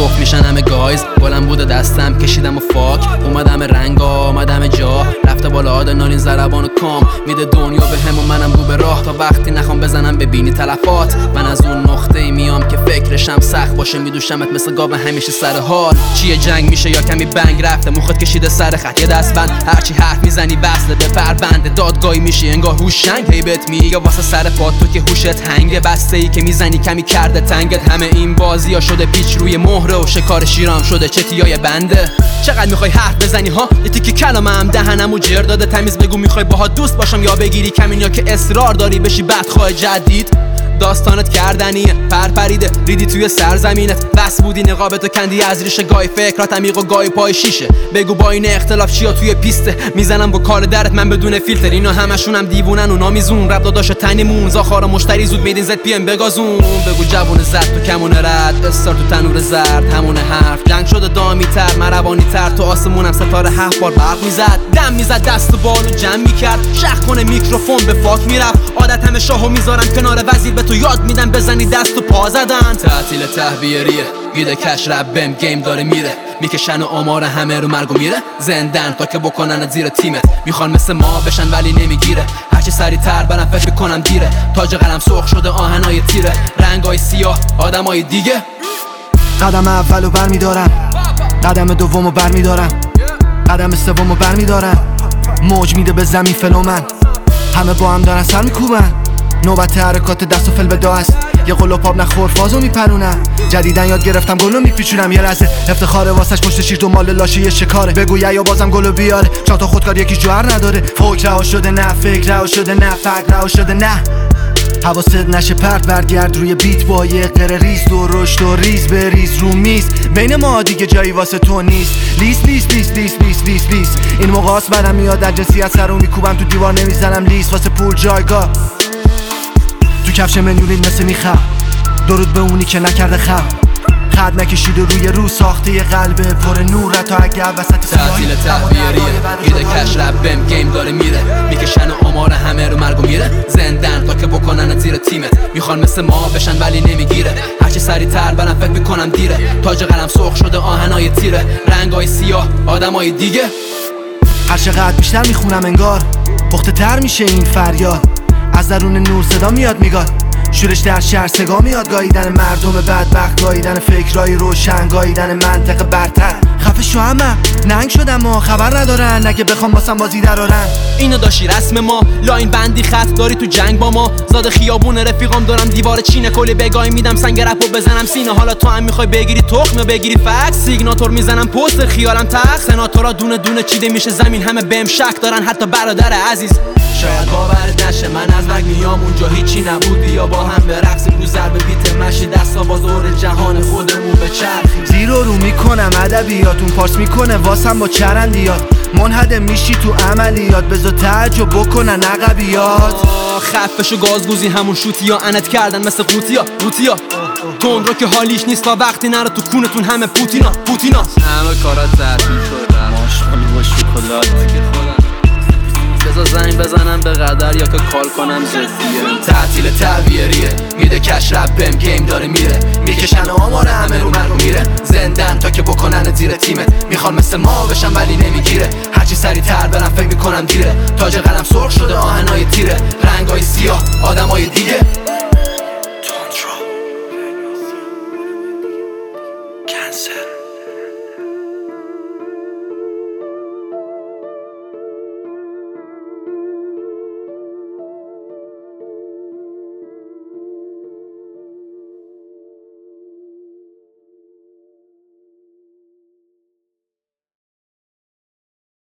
رخ میشن همه گایز. گلم بوده دستم کشیدم و فاک، اومدم رنگا اومدم جا، رفته بالا آدرنالین ضربان و کام، میده دنیا به هم و منم رو به راه. تا وقتی نخوام بزنم ببینی تلفات، من از اون نقطه میام که فکرشم سخت باشه، میدوشمت مثل گاو همیشه سر حال. چیه جنگ میشه یا کمی بنگ رفته موخت کشیده سر خط یه دستبند، هرچی حرف میزنی وصله به پربند، دادگاهی میشی انگار هوشنگ هیبت میگه واسه سر پات تو که هوشت هنگه، بسته ای که میزنی کمی کرده تنگت. همه این بازی ها شده پیچ روی مهره و شکار شیرام شده چتیای بنده. چقدر میخوای حرف بزنی ها؟ یه تیکی کلامم دهنمو جر داده تمیز بگو میخوای باها دوست باشم یا بگیری کمین، یا که اصرار داری بشی بدخواه جدید. داستانت کردنیه پریده ریدی توی سرزمینت، بس بودی نقابتو کندی از ریشه، گای فکرات عمیق و گای پای شیشه. بگو با این اختلاف چیا توی پیسته، میزنم با کار درت من بدون فیلتر، اینا همشونم دیوونن و نامیزون، رب داداش تنیمون زاخار مشتری زود میدین زد پی ام بگازون. بگو جوون زد تو کمون رد، استار تو تنور زرد، همون حرف جنگ شده دامی تر مروانی تر، تو آسمونم ستاره 7 بار برق میزد، دم میزد دست و بالو جمع میکرد، شخ کنه میکروفون به فاک میرفت، عادت همه شاهو میذارم کنار وزیر، به تو یاد میدم بزنی دست و پا زدن. تعطیل تهویریه گیده کش ربم گیم داره میره، میکشن و آمار همه رو مرگ و میره، زندن تا که بکنن زیر تیمت، میخوان مثل ما بشن ولی نمیگیره، هرچی سریع تر برم فکر میکنم دیره، تاج قلم سرخ شده آهنای تیره، رنگای سیاه آدمای دیگه. قدم اولو برمیدارم، قدم دومو برمیدارم، قدم سومو برمیدارم، موج میده به زمین فلومن، همه با هم دارن سر میکوبن، نوبت حرکات دست و فل به است، یه قلوب آب نخور فازو میپرونم، جدیدن یاد گرفتم گلو میپیچونم، یه لحظه افتخاره واسش پشت شیر دنبال لاشه یه شکاره، بگو یا بازم گلو بیاره، چند تا خودکار یکی جوهر نداره، فوق رها شده نه فکر رها شده نه فقر رها شده نه، حواست نشه پرت برگرد روی بیت با یه قره ریز، دو رشد و ریز بریز رو میز، بین ما دیگه جایی واسه تو نیست، لیست لیست لیست لیست لیست لیست لیست، این موقع است برم میاد در جنسیت سر رو میکوبم تو دیوار نمیزنم لیست، واسه پول جایگاه تو کفش منیولین مثل میخم، درود به اونی که نکرده خم، خط نکشیده روی رو ساخته یه قلب پر نور، تا اگه وسط تعطیل تهویریه گیده کش ربم گیم داره میره، میکشن و آمار همه رو مرگ و میره، زندن تا که بکنن زیر تیمت، میخوان مثل ما بشن ولی نمیگیره، هرچی سریع تر برم فکر میکنم دیره، تاج قلم سرخ شده آهنای تیره، رنگای سیاه آدمای دیگه. هر چقدر بیشتر میخونم انگار پخته تر میشه این فریاد، از درون نور صدا میاد میگاد، شورش در شهر سگا میاد، گاییدن مردم بدبخت، گاییدن فکرای روشن، گاییدن منطق برتر، خفه شو همه ننگ شدم و خبر ندارن، نگه بخوام باسم بازی درارن، اینو داشتی رسم ما، لاین بندی خط داری تو جنگ با ما، زاد خیابون رفیقام دارم دیوار چینه، کلی بگاهی میدم سنگ رپو بزنم سینه، حالا تو هم میخوای بگیری تخم یا بگیری فکس، سیگناتور میزنم پوستر خیالم تخت، سناتورا دونه دونه چیده میشه زمین، همه بهم شک دارن حتی برادر عزیز. شاید باورت نشه من از مرگ میام اونجا هیچی نبود، بیا با هم برقصیم رو ضرب بیت مشی، دستا باز دور جهان خودمون بچرخیم، زیر و رو میکنم ادبیاتون پارس میکنه واسم با چرندیات، منهدم میشی تو عملیات، بذار تعجب بکنن عقبیات، خفش و گازگوزی همون شوتی یا انت کردن مثل قوتیا تون رو که حالیش نیست تا وقتی نره تو کونتون همه پوتینا همه کارات تعطیل شده، ماشاءالله با شکلات بذار زنگ بزنم به قدر یا که کال کنم جدیه. تعطیل تهویریه میده کش ربم گیم داره میره، میکشن آمار همه رو مرگ میره، زندن تا که بکنن زیر تیمت، میخوان مثل ما بشن ولی نمیگیره، هرچی سریع تر برم فکر میکنم دیره، تاج قلم سرخ شده آهنای تیره، رنگای سیاه آدمای دیگه. Cancer